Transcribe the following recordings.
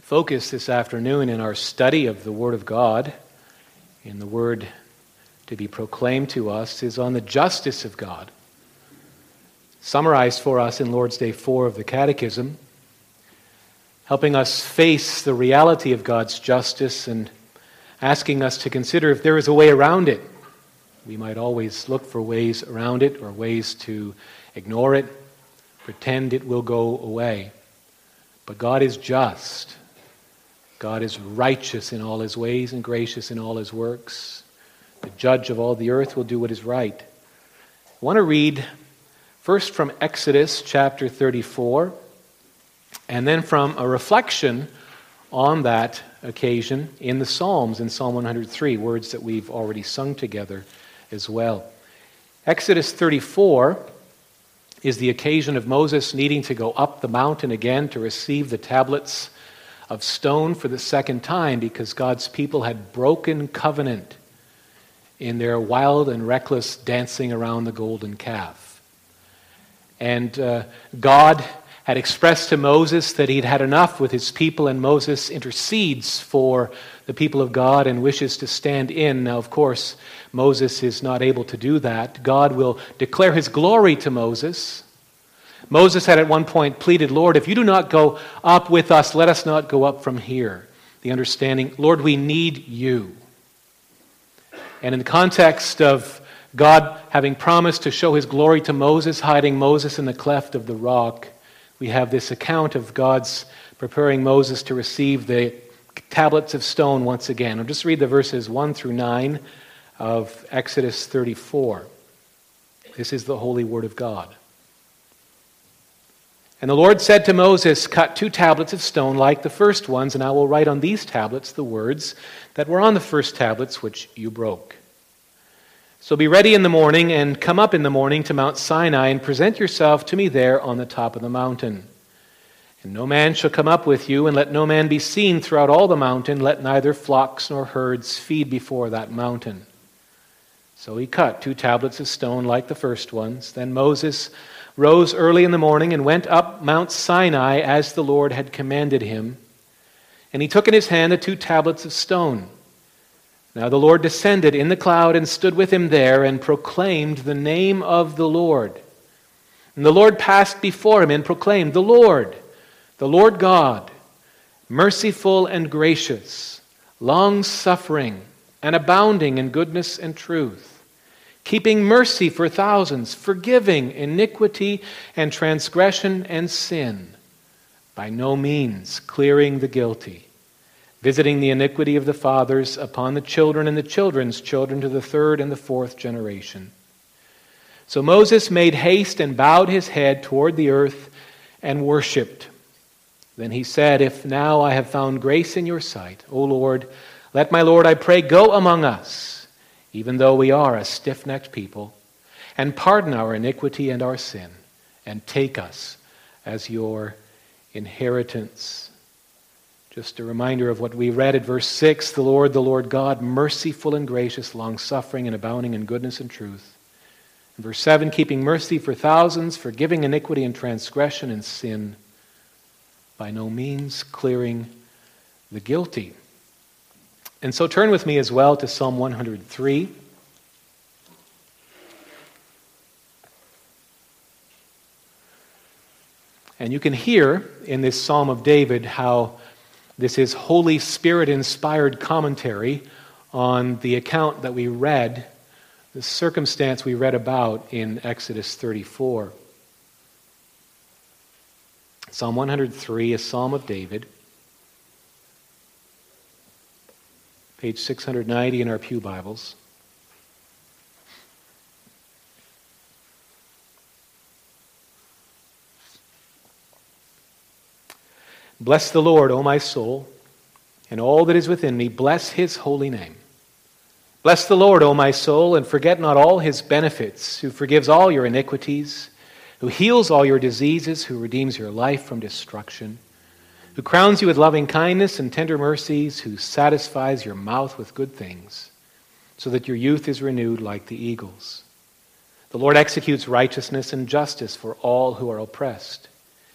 focus this afternoon in our study of the Word of God, in the Word to be proclaimed to us, is on the justice of God, summarized for us in Lord's Day 4 of the Catechism, helping us face the reality of God's justice and asking us to consider if there is a way around it. We might always look for ways around it or ways to ignore it, pretend it will go away. But God is just. God is righteous in all his ways and gracious in all his works. The judge of all the earth will do what is right. I want to read first from Exodus chapter 34, and then from a reflection on that occasion in the Psalms, in Psalm 103, words that we've already sung together as well. Exodus 34 is the occasion of Moses needing to go up the mountain again to receive the tablets of stone for the second time because God's people had broken covenant in their wild and reckless dancing around the golden calf. And God had expressed to Moses that he'd had enough with his people, and Moses intercedes for the people of God and wishes to stand in. Now, of course, Moses is not able to do that. God will declare his glory to Moses. Moses had at one point pleaded, "Lord, if you do not go up with us, let us not go up from here." The understanding, Lord, we need you. And in the context of God having promised to show his glory to Moses, hiding Moses in the cleft of the rock, we have this account of God's preparing Moses to receive the tablets of stone once again. I'll just read the verses 1 through 9 of Exodus 34. This is the holy word of God. "And the Lord said to Moses, 'Cut 2 tablets of stone like the first ones, and I will write on these tablets the words that were on the first tablets which you broke. So be ready in the morning and come up in the morning to Mount Sinai and present yourself to me there on the top of the mountain. And no man shall come up with you, and let no man be seen throughout all the mountain. Let neither flocks nor herds feed before that mountain.' So he cut 2 tablets of stone like the first ones. Then Moses rose early in the morning and went up Mount Sinai as the Lord had commanded him. And he took in his hand the 2 tablets of stone. Now the Lord descended in the cloud and stood with him there and proclaimed the name of the Lord. And the Lord passed before him and proclaimed, 'The Lord God, merciful and gracious, long-suffering and abounding in goodness and truth, keeping mercy for thousands, forgiving iniquity and transgression and sin, by no means clearing the guilty, visiting the iniquity of the fathers upon the children and the children's children to the 3rd and the 4th generation.' So Moses made haste and bowed his head toward the earth and worshipped. Then he said, 'If now I have found grace in your sight, O Lord, let my Lord, I pray, go among us, even though we are a stiff-necked people, and pardon our iniquity and our sin, and take us as your inheritance.'" Just a reminder of what we read at verse 6, the Lord God, merciful and gracious, long-suffering and abounding in goodness and truth. In verse 7, keeping mercy for thousands, forgiving iniquity and transgression and sin, by no means clearing the guilty. And so turn with me as well to Psalm 103. And you can hear in this Psalm of David how this is Holy Spirit-inspired commentary on the account that we read, the circumstance we read about in Exodus 34. Psalm 103, a Psalm of David. Page 690 in our pew Bibles. "Bless the Lord, O my soul, and all that is within me, bless his holy name. Bless the Lord, O my soul, and forget not all his benefits, who forgives all your iniquities, who heals all your diseases, who redeems your life from destruction, who crowns you with loving kindness and tender mercies, who satisfies your mouth with good things, so that your youth is renewed like the eagles. The Lord executes righteousness and justice for all who are oppressed.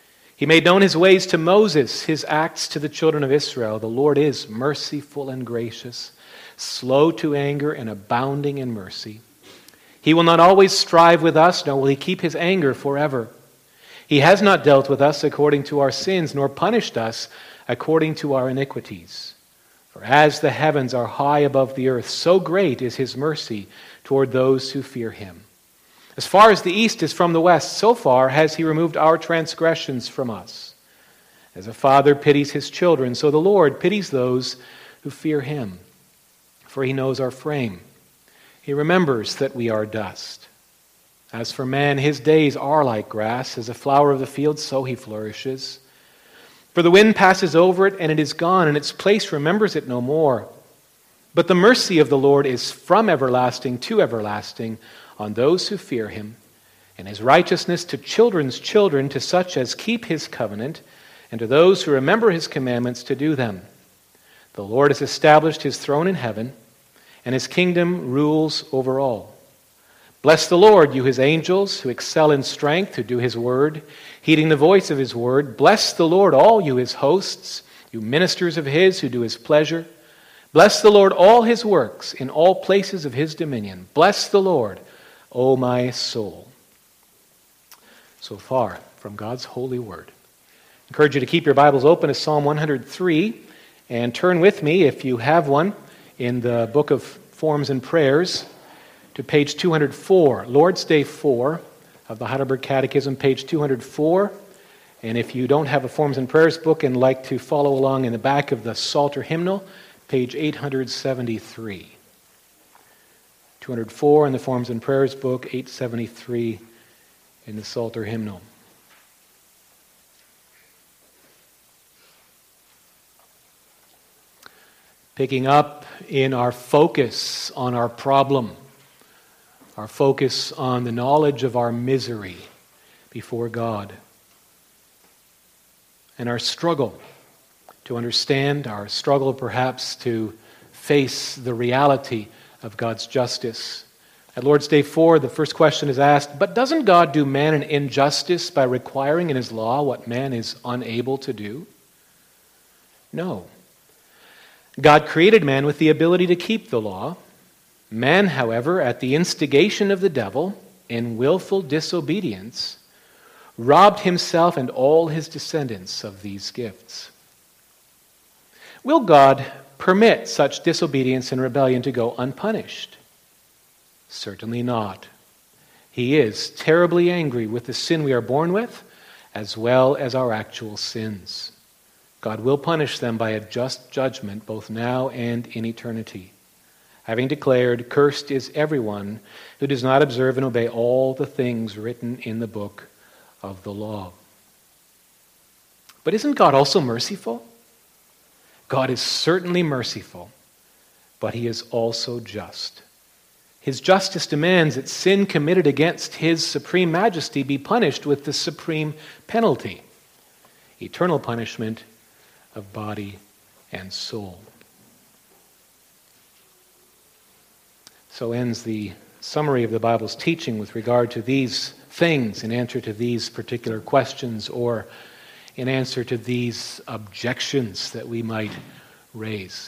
He made known his ways to Moses, his acts to the children of Israel. The Lord is merciful and gracious, slow to anger and abounding in mercy. He will not always strive with us, nor will he keep his anger forever. He has not dealt with us according to our sins, nor punished us according to our iniquities. For as the heavens are high above the earth, so great is his mercy toward those who fear him. As far as the east is from the west, so far has he removed our transgressions from us. As a father pities his children, so the Lord pities those who fear him. For he knows our frame. He remembers that we are dust. As for man, his days are like grass. As a flower of the field, so he flourishes. For the wind passes over it, and it is gone, and its place remembers it no more. But the mercy of the Lord is from everlasting to everlasting on those who fear him, and his righteousness to children's children, to such as keep his covenant, and to those who remember his commandments to do them. The Lord has established his throne in heaven, and his kingdom rules over all. Bless the Lord, you his angels, who excel in strength, who do his word, heeding the voice of his word. Bless the Lord, all you his hosts, you ministers of his who do his pleasure. Bless the Lord, all his works, in all places of his dominion. Bless the Lord, O my soul. So far from God's holy word. I encourage you to keep your Bibles open to Psalm 103 and turn with me, if you have one, in the book of Forms and Prayers to page 204, Lord's Day 4 of the Heidelberg Catechism, page 204. And if you don't have a Forms and Prayers book and like to follow along in the back of the Psalter hymnal, page 873. 204 in the Forms and Prayers book, 873 in the Psalter hymnal. Picking up in our focus on our problem, our focus on the knowledge of our misery before God, and our struggle to understand, our struggle perhaps to face the reality of God's justice. At Lord's Day 4, the first question is asked, but doesn't God do man an injustice by requiring in his law what man is unable to do? No. God created man with the ability to keep the law. Man, however, at the instigation of the devil, in willful disobedience, robbed himself and all his descendants of these gifts. Will God permit such disobedience and rebellion to go unpunished? Certainly not. He is terribly angry with the sin we are born with, as well as our actual sins. God will punish them by a just judgment, both now and in eternity. Having declared, cursed is everyone who does not observe and obey all the things written in the book of the law. But isn't God also merciful? God is certainly merciful, but he is also just. His justice demands that sin committed against his supreme majesty be punished with the supreme penalty, eternal punishment of body and soul. So ends the summary of the Bible's teaching with regard to these things in answer to these particular questions, or in answer to these objections that we might raise.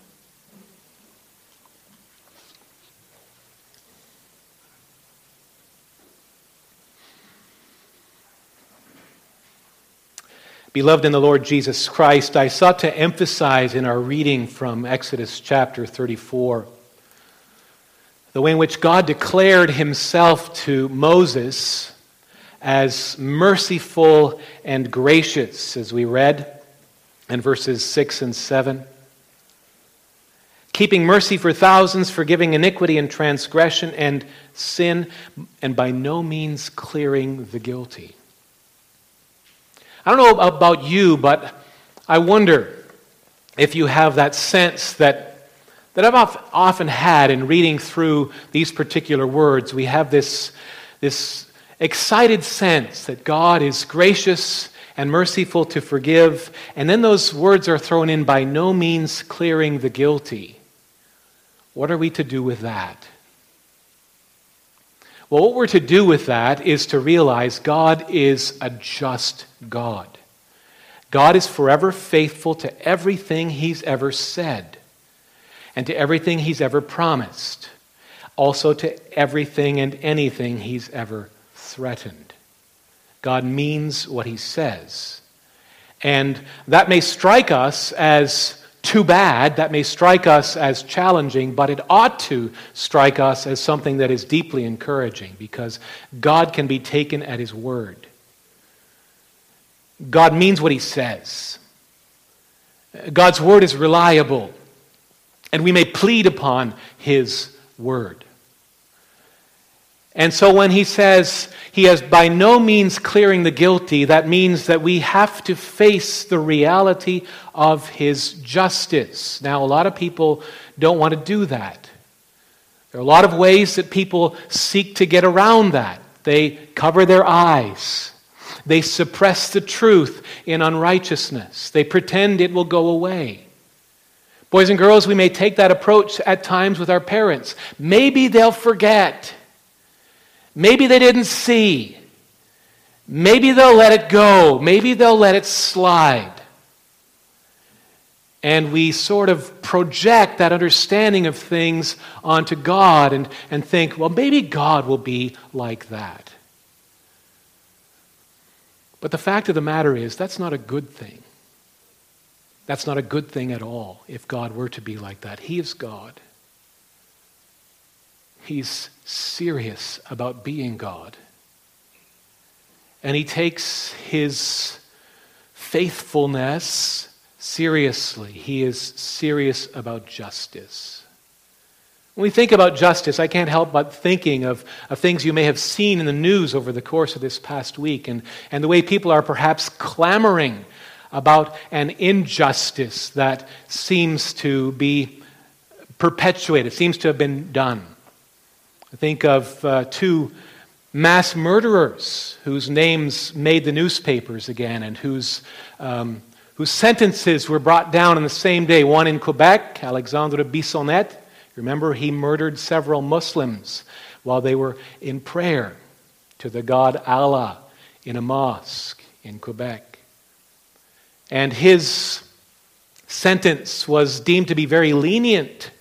Beloved in the Lord Jesus Christ, I sought to emphasize in our reading from Exodus chapter 34 the way in which God declared himself to Moses as merciful and gracious, as we read in verses 6 and 7. Keeping mercy for thousands, forgiving iniquity and transgression and sin, and by no means clearing the guilty. I don't know about you, but I wonder if you have that sense that I've often had in reading through these particular words. We have this excited sense that God is gracious and merciful to forgive, and then those words are thrown in, by no means clearing the guilty. What are we to do with that? Well, what we're to do with that is to realize God is a just God. God is forever faithful to everything He's ever said and to everything He's ever promised, also to everything and anything He's ever threatened. God means what He says. And that may strike us as too bad, that may strike us as challenging, but it ought to strike us as something that is deeply encouraging, because God can be taken at His word. God means what He says. God's word is reliable, and we may plead upon His word. And so when He says He is by no means clearing the guilty, that means that we have to face the reality of His justice. Now, a lot of people don't want to do that. There are a lot of ways that people seek to get around that. They cover their eyes. They suppress the truth in unrighteousness. They pretend it will go away. Boys and girls, we may take that approach at times with our parents. Maybe they'll forget. Maybe they didn't see. Maybe they'll let it go. Maybe they'll let it slide. And we sort of project that understanding of things onto God and think, well, maybe God will be like that. But the fact of the matter is, that's not a good thing. That's not a good thing at all if God were to be like that. He is God. He's serious about being God. And He takes His faithfulness seriously. He is serious about justice. When we think about justice, I can't help but thinking of things you may have seen in the news over the course of this past week, and the way people are perhaps clamoring about an injustice that seems to be perpetuated, seems to have been done. I think of two mass murderers whose names made the newspapers again, and whose sentences were brought down on the same day. One in Quebec, Alexandre Bissonnette. Remember, he murdered several Muslims while they were in prayer to the god Allah in a mosque in Quebec. And his sentence was deemed to be very lenient,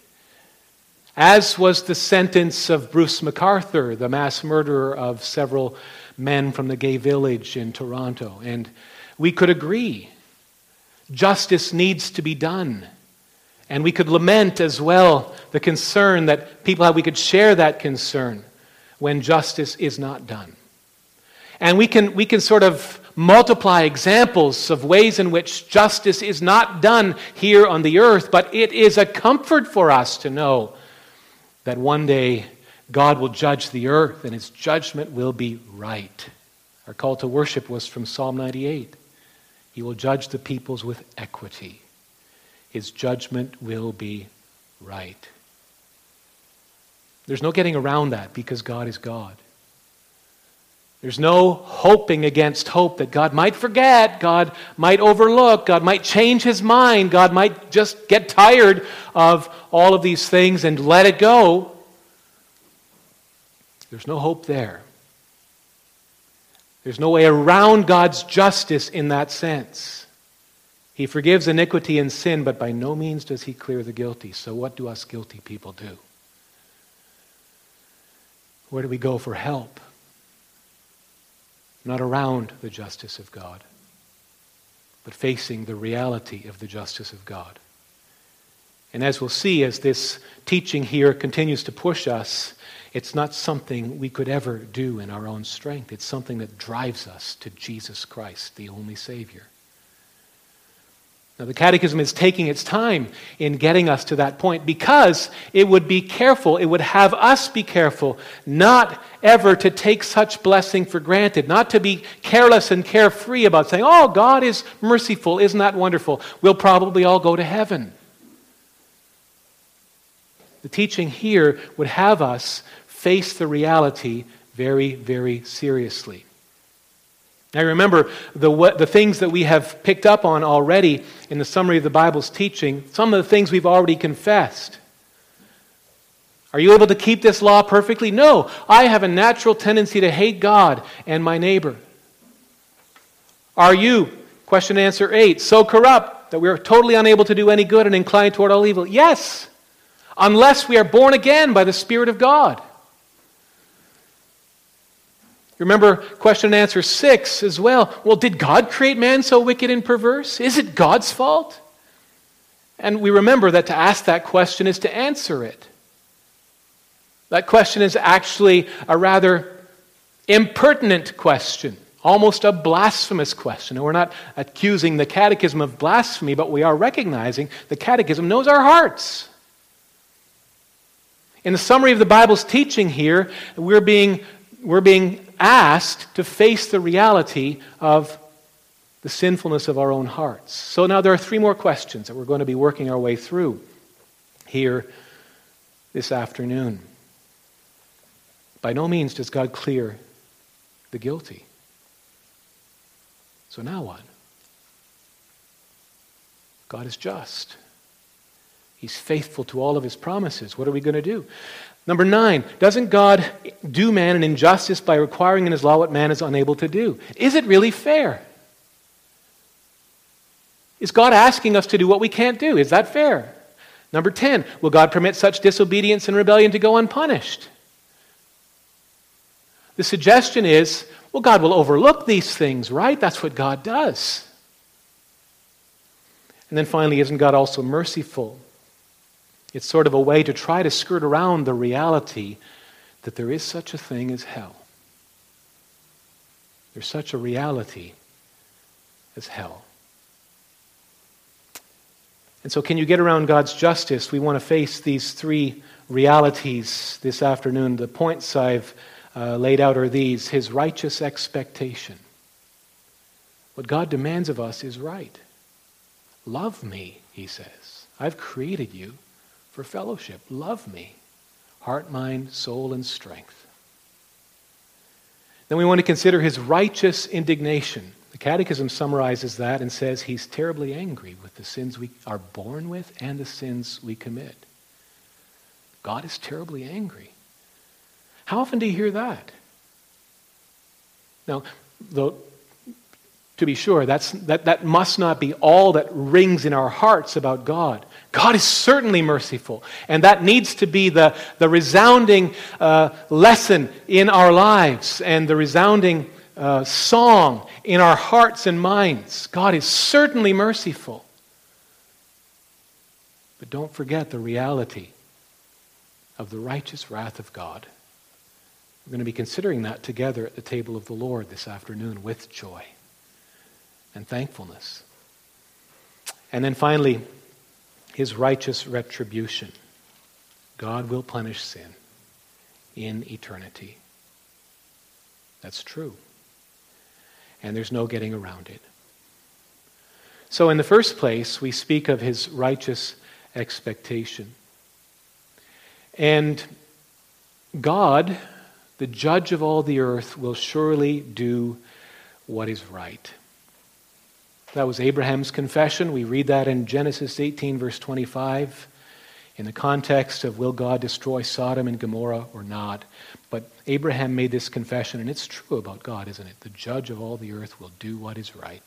as was the sentence of Bruce McArthur, the mass murderer of several men from the gay village in Toronto. And we could agree, justice needs to be done. And we could lament as well the concern that people have. We could share that concern when justice is not done. And we can sort of multiply examples of ways in which justice is not done here on the earth, but it is a comfort for us to know that one day God will judge the earth and His judgment will be right. Our call to worship was from Psalm 98. He will judge the peoples with equity. His judgment will be right. There's no getting around that because God is God. There's no hoping against hope that God might forget, God might overlook, God might change His mind, God might just get tired of all of these things and let it go. There's no hope there. There's no way around God's justice in that sense. He forgives iniquity and sin, but by no means does He clear the guilty. So what do us guilty people do? Where do we go for help? Not around the justice of God, but facing the reality of the justice of God. And as we'll see, as this teaching here continues to push us, it's not something we could ever do in our own strength. It's something that drives us to Jesus Christ, the only Savior. Now, the Catechism is taking its time in getting us to that point because it would have us be careful not ever to take such blessing for granted, not to be careless and carefree about saying, oh, God is merciful, isn't that wonderful? We'll probably all go to heaven. The teaching here would have us face the reality very, very seriously. Now remember, the things that we have picked up on already in the summary of the Bible's teaching, some of the things we've already confessed. Are you able to keep this law perfectly? No. I have a natural tendency to hate God and my neighbor. Are you Question and answer 8, so corrupt that we are totally unable to do any good and inclined toward all evil. Yes, unless we are born again by the Spirit of God. Remember question and answer 6 as well. Well, did God create man so wicked and perverse? Is it God's fault? And we remember that to ask that question is to answer it. That question is actually a rather impertinent question, almost a blasphemous question. And we're not accusing the Catechism of blasphemy, but we are recognizing the Catechism knows our hearts. In the summary of the Bible's teaching here, we're being asked to face the reality of the sinfulness of our own hearts. So now there are 3 more questions that we're going to be working our way through here this afternoon. By no means does God clear the guilty. So now what? God is just. He's faithful to all of His promises. What are we going to do? Number 9, doesn't God do man an injustice by requiring in His law what man is unable to do? Is it really fair? Is God asking us to do what we can't do? Is that fair? Number 10, will God permit such disobedience and rebellion to go unpunished? The suggestion is, well, God will overlook these things, right? That's what God does. And then finally, isn't God also merciful? It's sort of a way to try to skirt around the reality that there is such a thing as hell. There's such a reality as hell. And so can you get around God's justice? We want to face these 3 realities this afternoon. The points I've laid out are these. His righteous expectation. What God demands of us is right. Love me, He says. I've created you for fellowship. Love me. Heart, mind, soul, and strength. Then we want to consider His righteous indignation. The Catechism summarizes that and says He's terribly angry with the sins we are born with and the sins we commit. God is terribly angry. How often do you hear that? Now, though, to be sure, that must not be all that rings in our hearts about God. God is certainly merciful, and that needs to be the resounding lesson in our lives and the resounding song in our hearts and minds. God is certainly merciful. But don't forget the reality of the righteous wrath of God. We're going to be considering that together at the table of the Lord this afternoon with joy and thankfulness. And then finally, His righteous retribution. God will punish sin in eternity. That's true. And there's no getting around it. So in the first place, we speak of His righteous expectation. And God, the judge of all the earth, will surely do what is right. That was Abraham's confession. We read that in Genesis 18, verse 25, in the context of will God destroy Sodom and Gomorrah or not. But Abraham made this confession, and it's true about God, isn't it? The judge of all the earth will do what is right.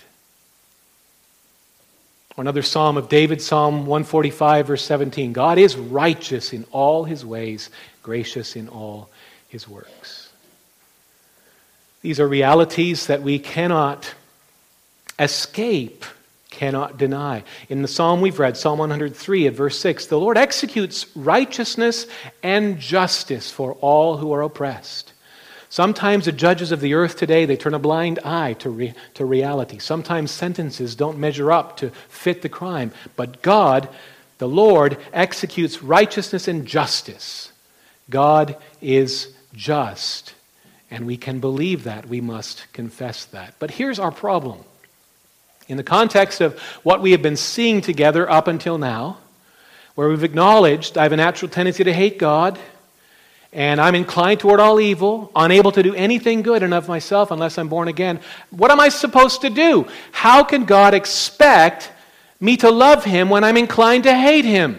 Another psalm of David, Psalm 145, verse 17. God is righteous in all His ways, gracious in all His works. These are realities that we cannot escape, cannot deny. In the psalm we've read, Psalm 103 at verse 6, the Lord executes righteousness and justice for all who are oppressed. Sometimes the judges of the earth today, they turn a blind eye to reality. Sometimes sentences don't measure up to fit the crime. But God, the Lord, executes righteousness and justice. God is just. And we can believe that. We must confess that. But here's our problem. In the context of what we have been seeing together up until now, where we've acknowledged I have a natural tendency to hate God, and I'm inclined toward all evil, unable to do anything good in of myself unless I'm born again, what am I supposed to do? How can God expect me to love Him when I'm inclined to hate Him?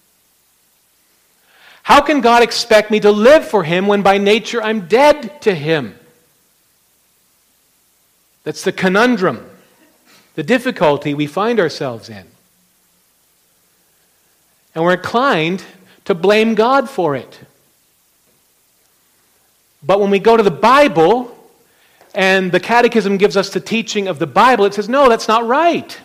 How can God expect me to live for Him when by nature I'm dead to Him? That's the conundrum the difficulty we find ourselves in. And we're inclined to blame God for it. But when we go to the Bible, and the Catechism gives us the teaching of the Bible, it says, no, that's not right.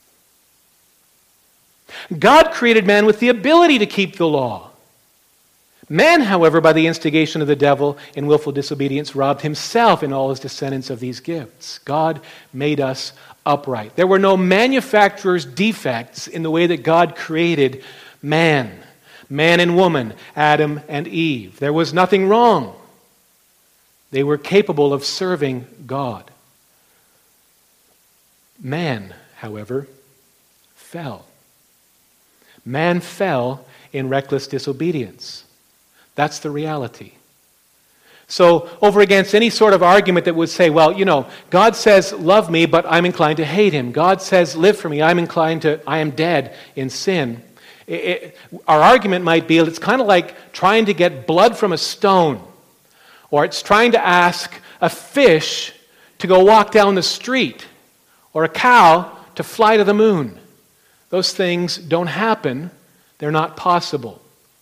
God created man with the ability to keep the law. Man, however, by the instigation of the devil in willful disobedience, robbed himself and all his descendants of these gifts. God made us upright. There were no manufacturer's defects in the way that God created man and woman, Adam and Eve. There was nothing wrong. They were capable of serving God. Man, however, fell. Man fell in reckless disobedience. That's the reality. So, over against any sort of argument that would say, well, God says, love me, but I'm inclined to hate him. God says, live for me, I am dead in sin. Our argument might be, it's kind of like trying to get blood from a stone. Or it's trying to ask a fish to go walk down the street. Or a cow to fly to the moon. Those things don't happen. They're not possible.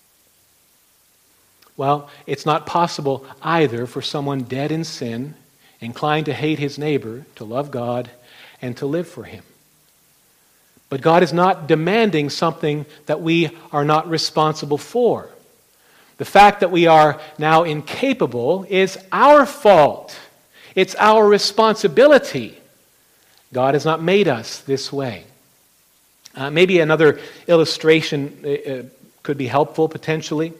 Well, it's not possible either for someone dead in sin, inclined to hate his neighbor, to love God, and to live for him. But God is not demanding something that we are not responsible for. The fact that we are now incapable is our fault. It's our responsibility. God has not made us this way. Maybe another illustration could be helpful potentially.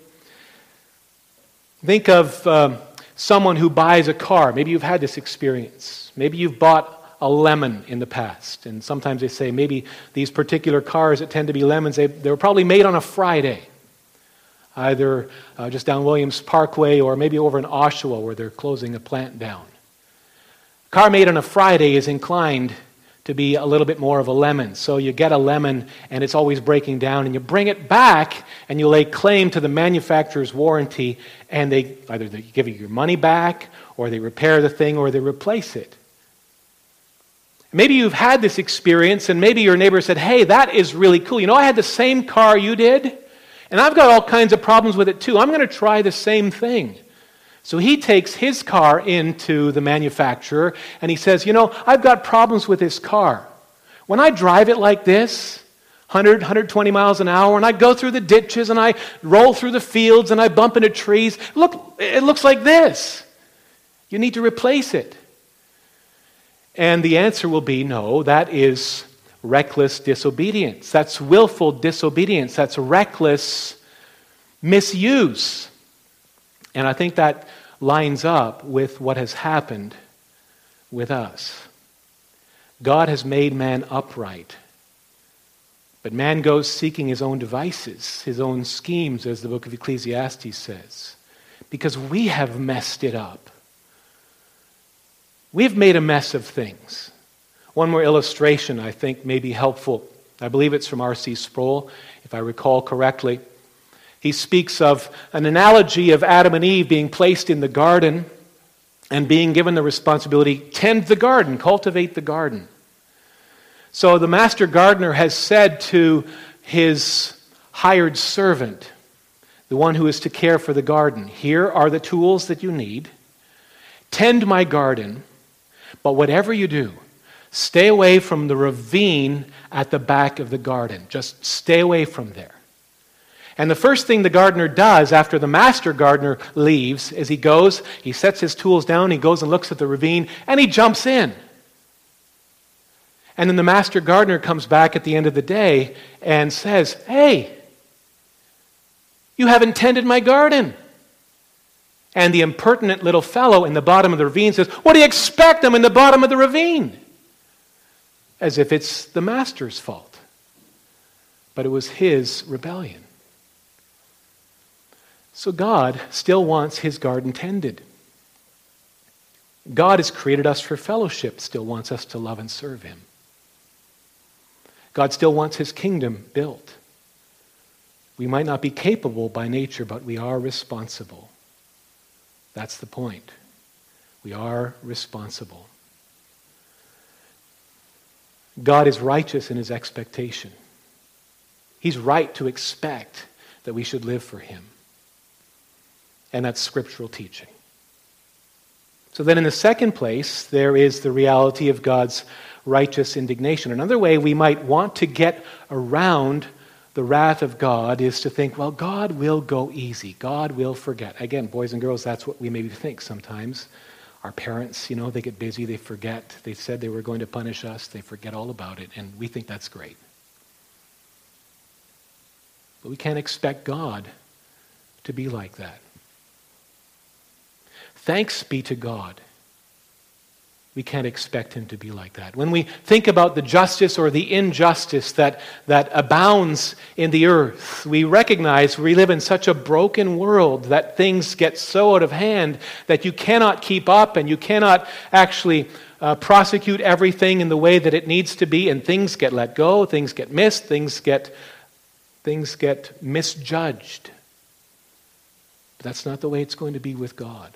Think of someone who buys a car. Maybe you've had this experience. Maybe you've bought a lemon in the past. And sometimes they say maybe these particular cars that tend to be lemons, they were probably made on a Friday. Either just down Williams Parkway or maybe over in Oshawa where they're closing a plant down. A car made on a Friday is inclined to be a little bit more of a lemon. So you get a lemon and it's always breaking down and you bring it back and you lay claim to the manufacturer's warranty and they give you your money back or they repair the thing or they replace it. Maybe you've had this experience and maybe your neighbor said, hey, that is really cool. I had the same car you did and I've got all kinds of problems with it too. I'm going to try the same thing. So he takes his car into the manufacturer and he says, I've got problems with this car. When I drive it like this, 100, 120 miles an hour, and I go through the ditches and I roll through the fields and I bump into trees, look, it looks like this. You need to replace it. And the answer will be, no, that is reckless disobedience. That's willful disobedience. That's reckless misuse. And I think that lines up with what has happened with us. God has made man upright. But man goes seeking his own devices, his own schemes, as the book of Ecclesiastes says. Because we have messed it up. We've made a mess of things. One more illustration I think may be helpful. I believe it's from R.C. Sproul, if I recall correctly. He speaks of an analogy of Adam and Eve being placed in the garden and being given the responsibility, tend the garden, cultivate the garden. So the master gardener has said to his hired servant, the one who is to care for the garden, here are the tools that you need. Tend my garden, but whatever you do, stay away from the ravine at the back of the garden. Just stay away from there. And the first thing the gardener does after the master gardener leaves is he sets his tools down, he goes and looks at the ravine, and he jumps in. And then the master gardener comes back at the end of the day and says, hey, you haven't tended my garden. And the impertinent little fellow in the bottom of the ravine says, what do you expect? I'm in the bottom of the ravine. As if it's the master's fault. But it was his rebellion. So God still wants his garden tended. God has created us for fellowship, still wants us to love and serve him. God still wants his kingdom built. We might not be capable by nature, but we are responsible. That's the point. We are responsible. God is righteous in his expectation. He's right to expect that we should live for him. And that's scriptural teaching. So then in the second place, there is the reality of God's righteous indignation. Another way we might want to get around the wrath of God is to think, well, God will go easy. God will forget. Again, boys and girls, that's what we maybe think sometimes. Our parents, they get busy, they forget. They said they were going to punish us. They forget all about it, and we think that's great. But we can't expect God to be like that. Thanks be to God. We can't expect him to be like that. When we think about the justice or the injustice that abounds in the earth, we recognize we live in such a broken world that things get so out of hand that you cannot keep up and you cannot actually prosecute everything in the way that it needs to be, and things get let go, things get missed, things get misjudged. But that's not the way it's going to be with God.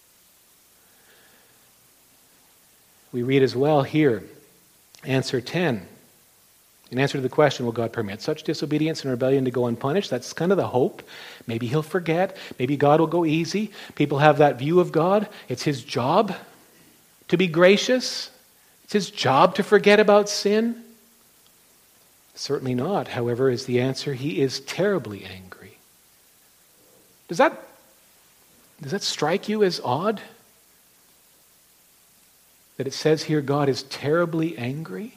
We read as well here, answer 10. In answer to the question, will God permit such disobedience and rebellion to go unpunished? That's kind of the hope. Maybe he'll forget. Maybe God will go easy. People have that view of God. It's his job to be gracious. It's his job to forget about sin. Certainly not, however, is the answer. He is terribly angry. Does that strike you as odd? That it says here God is terribly angry?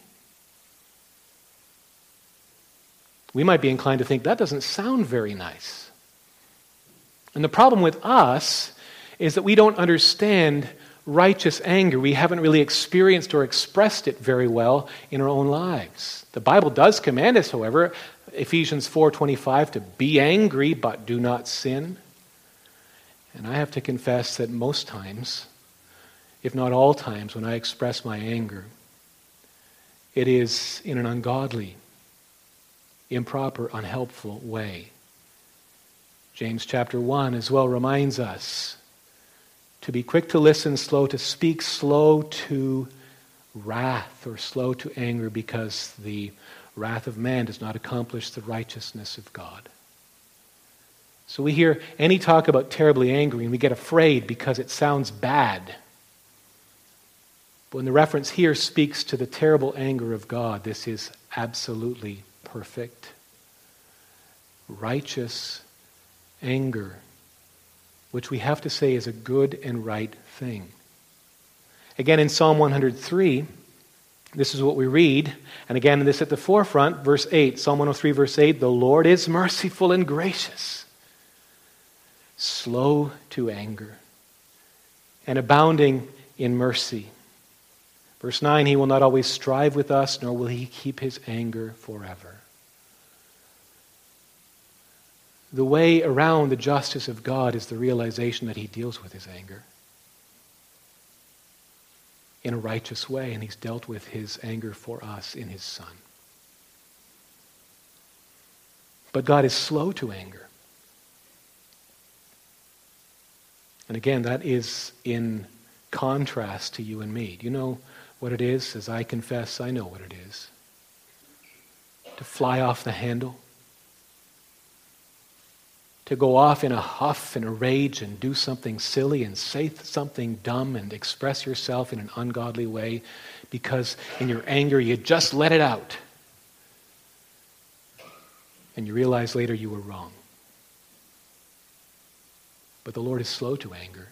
We might be inclined to think that doesn't sound very nice. And the problem with us is that we don't understand righteous anger. We haven't really experienced or expressed it very well in our own lives. The Bible does command us, however, Ephesians 4:25, to be angry but do not sin. And I have to confess that most times, if not all times, when I express my anger, it is in an ungodly, improper, unhelpful way. James chapter 1 as well reminds us to be quick to listen, slow to speak, slow to wrath or slow to anger, because the wrath of man does not accomplish the righteousness of God. So we hear any talk about terribly angry and we get afraid because it sounds bad. But when the reference here speaks to the terrible anger of God, this is absolutely perfect, righteous anger, which we have to say is a good and right thing. Again, in Psalm 103, this is what we read. And again, this at the forefront, verse 8. Psalm 103, verse 8, "The Lord is merciful and gracious, slow to anger, and abounding in mercy." Verse 9, "He will not always strive with us, nor will he keep his anger forever." The way around the justice of God is the realization that he deals with his anger in a righteous way, and he's dealt with his anger for us in his Son. But God is slow to anger. And again, that is in contrast to you and me. Do you know what it is? As I confess, I know what it is. To fly off the handle. To go off in a huff and a rage and do something silly and say something dumb and express yourself in an ungodly way because in your anger you just let it out. And you realize later you were wrong. But the Lord is slow to anger.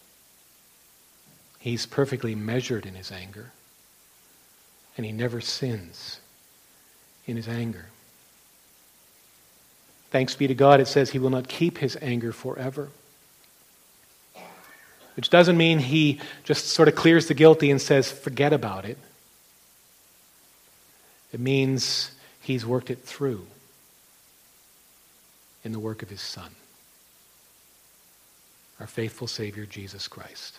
He's perfectly measured in his anger. And he never sins in his anger. Thanks be to God, it says he will not keep his anger forever. Which doesn't mean he just sort of clears the guilty and says, forget about it. It means he's worked it through in the work of his Son, our faithful Savior, Jesus Christ.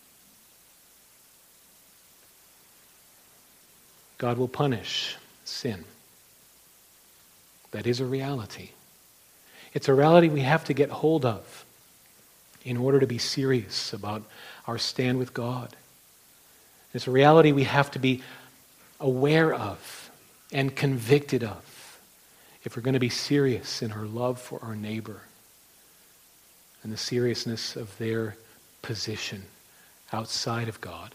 God will punish sin. That is a reality. It's a reality we have to get hold of in order to be serious about our stand with God. It's a reality we have to be aware of and convicted of if we're going to be serious in our love for our neighbor and the seriousness of their position outside of God.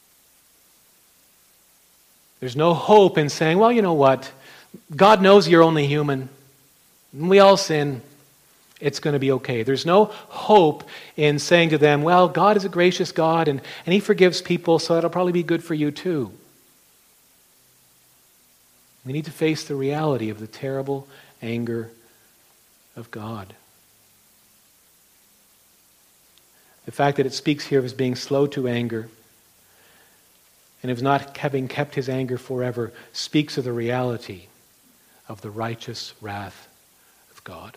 There's no hope in saying, well, you know what? God knows you're only human. We all sin. It's going to be okay. There's no hope in saying to them, well, God is a gracious God and He forgives people, so that'll probably be good for you too. We need to face the reality of the terrible anger of God. The fact that it speaks here of His being slow to anger and of not having kept His anger forever speaks of the reality of the righteous wrath of God.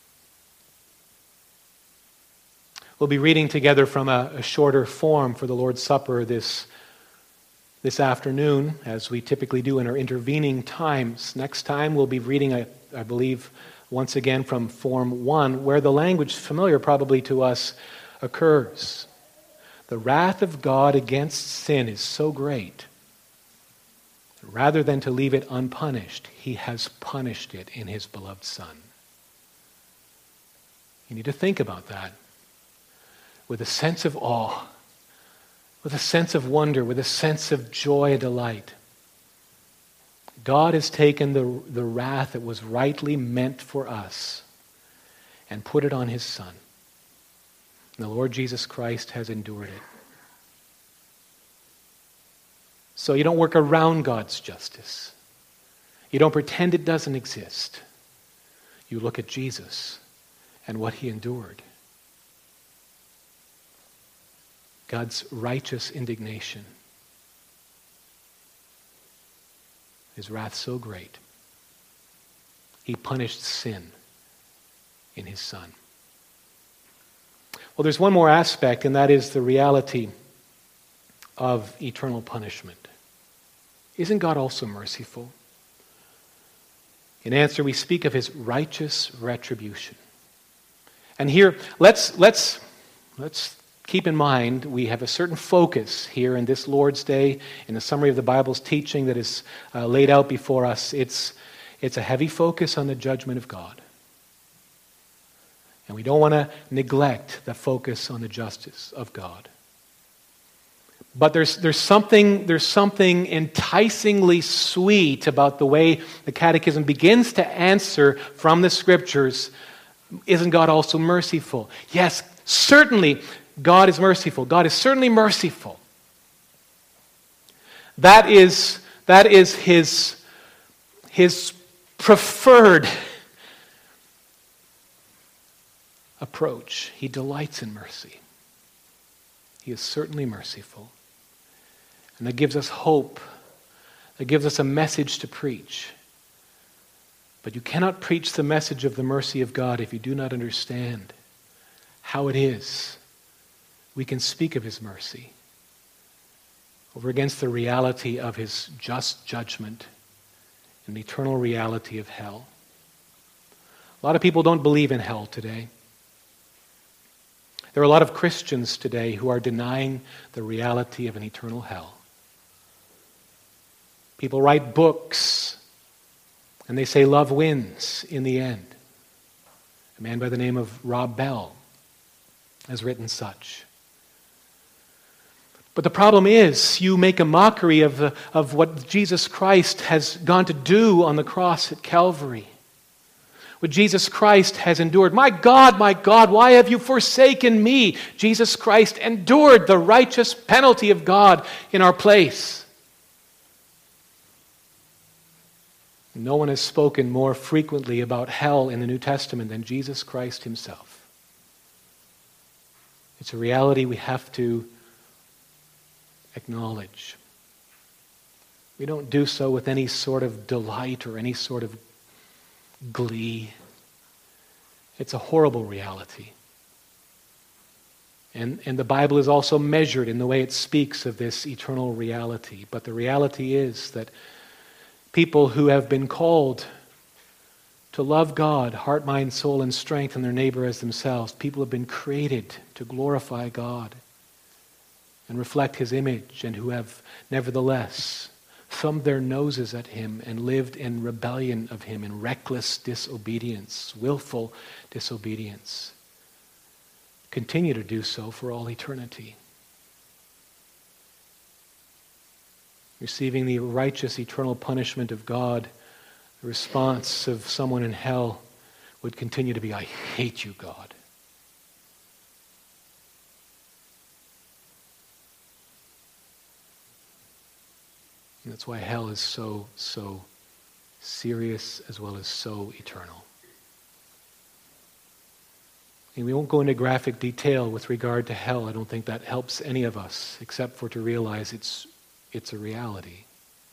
We'll be reading together from a shorter form for the Lord's Supper this afternoon, as we typically do in our intervening times. Next time we'll be reading, I believe, once again from Form 1, where the language familiar probably to us occurs. The wrath of God against sin is so great, rather than to leave it unpunished, He has punished it in His beloved Son. You need to think about that with a sense of awe, with a sense of wonder, with a sense of joy and delight. God has taken the wrath that was rightly meant for us and put it on His Son. And the Lord Jesus Christ has endured it. So you don't work around God's justice. You don't pretend it doesn't exist. You look at Jesus and what He endured. God's righteous indignation. His wrath so great. He punished sin in His Son. Well, there's one more aspect, and that is the reality of eternal punishment. Isn't God also merciful? In answer, we speak of His righteous retribution. And here, let's keep in mind, we have a certain focus here in this Lord's Day, in the summary of the Bible's teaching that is laid out before us. It's a heavy focus on the judgment of God. And we don't want to neglect the focus on the justice of God. But there's something enticingly sweet about the way the Catechism begins to answer from the Scriptures. Isn't God also merciful? Yes, certainly God is merciful. God is certainly merciful. That is His preferred approach. He delights in mercy. He is certainly merciful. And that gives us hope. That gives us a message to preach. But you cannot preach the message of the mercy of God if you do not understand how it is we can speak of His mercy over against the reality of His just judgment and the eternal reality of hell. A lot of people don't believe in hell today. There are a lot of Christians today who are denying the reality of an eternal hell. People write books and they say love wins in the end. A man by the name of Rob Bell has written such. But the problem is, you make a mockery of what Jesus Christ has gone to do on the cross at Calvary. What Jesus Christ has endured. My God, why have you forsaken me? Jesus Christ endured the righteous penalty of God in our place. No one has spoken more frequently about hell in the New Testament than Jesus Christ Himself. It's a reality we have to acknowledge. We don't do so with any sort of delight or any sort of glee. It's a horrible reality. And the Bible is also measured in the way it speaks of this eternal reality. But the reality is that people who have been called to love God, heart, mind, soul, and strength, and their neighbor as themselves, people have been created to glorify God and reflect His image, and who have nevertheless thumbed their noses at him and lived in rebellion of him, in reckless disobedience, willful disobedience, continue to do so for all eternity, receiving the righteous eternal punishment of God. The response of someone in hell would continue to be, "I hate you, God." And that's why hell is so serious as well as so eternal. And we won't go into graphic detail with regard to hell. I don't think that helps any of us, except for to realize it's a reality.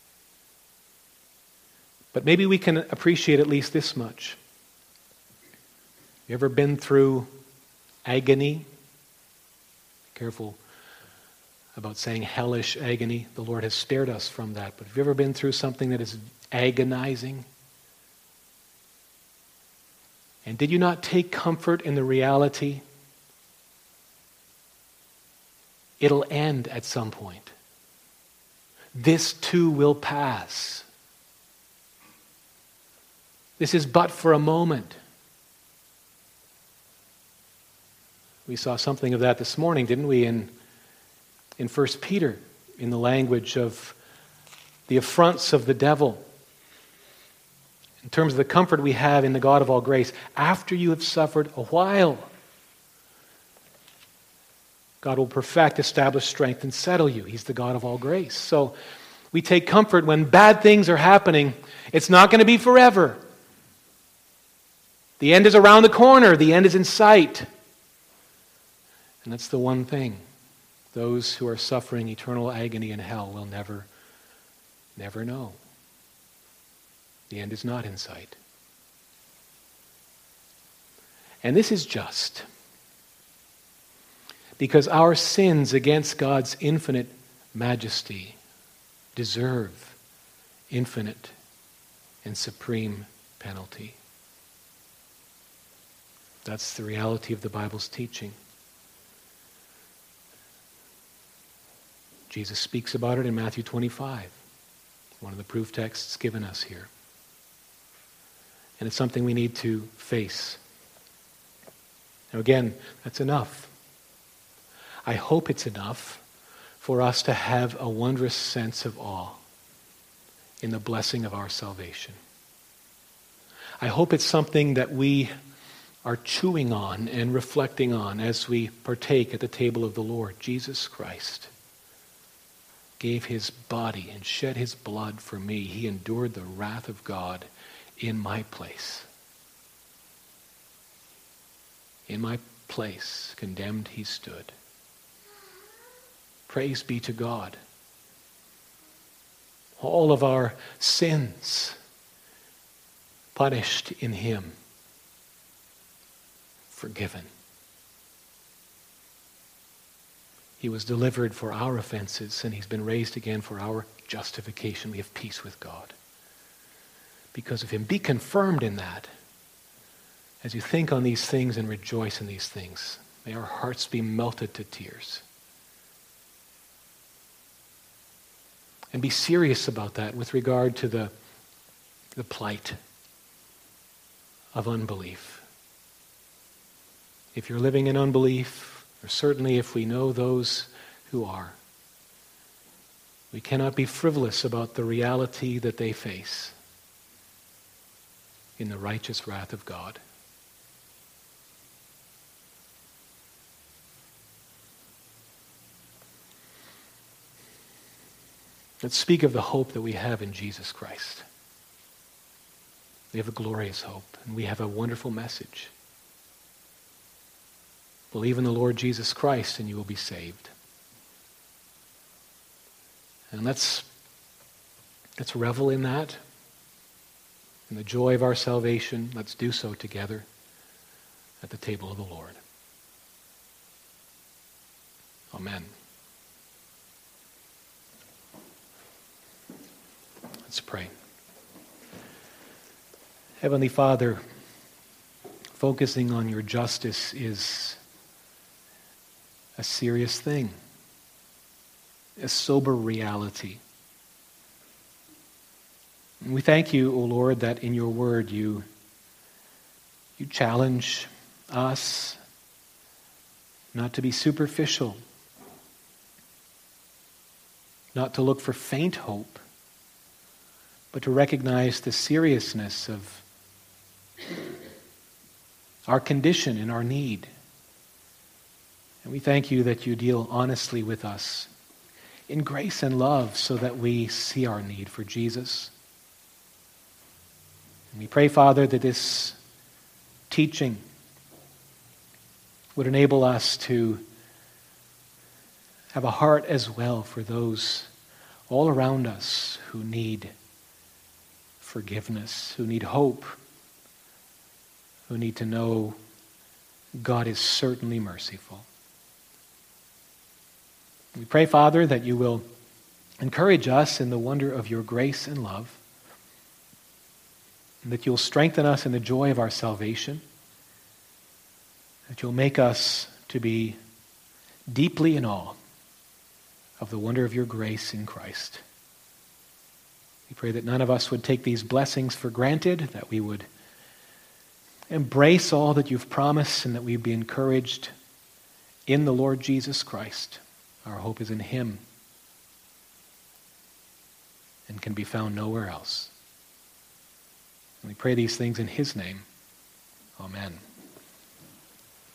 But maybe we can appreciate at least this much. You ever been through agony? Be careful about saying hellish agony. The Lord has spared us from that. But have you ever been through something that is agonizing? And did you not take comfort in the reality? It'll end at some point. This too will pass. This is but for a moment. We saw something of that this morning, didn't we, in 1 Peter, in the language of the affronts of the devil. In terms of the comfort we have in the God of all grace, after you have suffered a while, God will perfect, establish, strength, and settle you. He's the God of all grace. So we take comfort when bad things are happening. It's not going to be forever. The end is around the corner. The end is in sight. And that's the one thing. Those who are suffering eternal agony in hell will never know. The end is not in sight. And this is just. Because our sins against God's infinite majesty deserve infinite and supreme penalty. That's the reality of the Bible's teaching. Jesus speaks about it in Matthew 25, one of the proof texts given us here. And it's something we need to face. Now again, that's enough. I hope it's enough for us to have a wondrous sense of awe in the blessing of our salvation. I hope it's something that we are chewing on and reflecting on as we partake at the table of the Lord. Jesus Christ gave his body and shed his blood for me. He endured the wrath of God in my place. In my place, condemned he stood. Praise be to God. All of our sins punished in him, forgiven. He was delivered for our offenses, and he's been raised again for our justification. We have peace with God because of him. Be confirmed in that. As you think on these things and rejoice in these things, may our hearts be melted to tears. And be serious about that with regard to the plight of unbelief. If you're living in unbelief, or certainly if we know those who are, we cannot be frivolous about the reality that they face in the righteous wrath of God. Let's speak of the hope that we have in Jesus Christ. We have a glorious hope, and we have a wonderful message. Believe in the Lord Jesus Christ, and you will be saved. And let's revel in that, in the joy of our salvation. Let's do so together at the table of the Lord. Amen. Let's pray. Heavenly Father, focusing on your justice is a serious thing, a sober reality. And we thank you, O Lord, that in your word you challenge us not to be superficial, not to look for faint hope, but to recognize the seriousness of our condition and our need. And we thank you that you deal honestly with us in grace and love so that we see our need for Jesus. And we pray, Father, that this teaching would enable us to have a heart as well for those all around us who need forgiveness, who need hope, who need to know God is certainly merciful. We pray, Father, that you will encourage us in the wonder of your grace and love, and that you'll strengthen us in the joy of our salvation, that you'll make us to be deeply in awe of the wonder of your grace in Christ. We pray that none of us would take these blessings for granted, that we would embrace all that you've promised, and that we'd be encouraged in the Lord Jesus Christ. Our hope is in him and can be found nowhere else. And we pray these things in his name. Amen.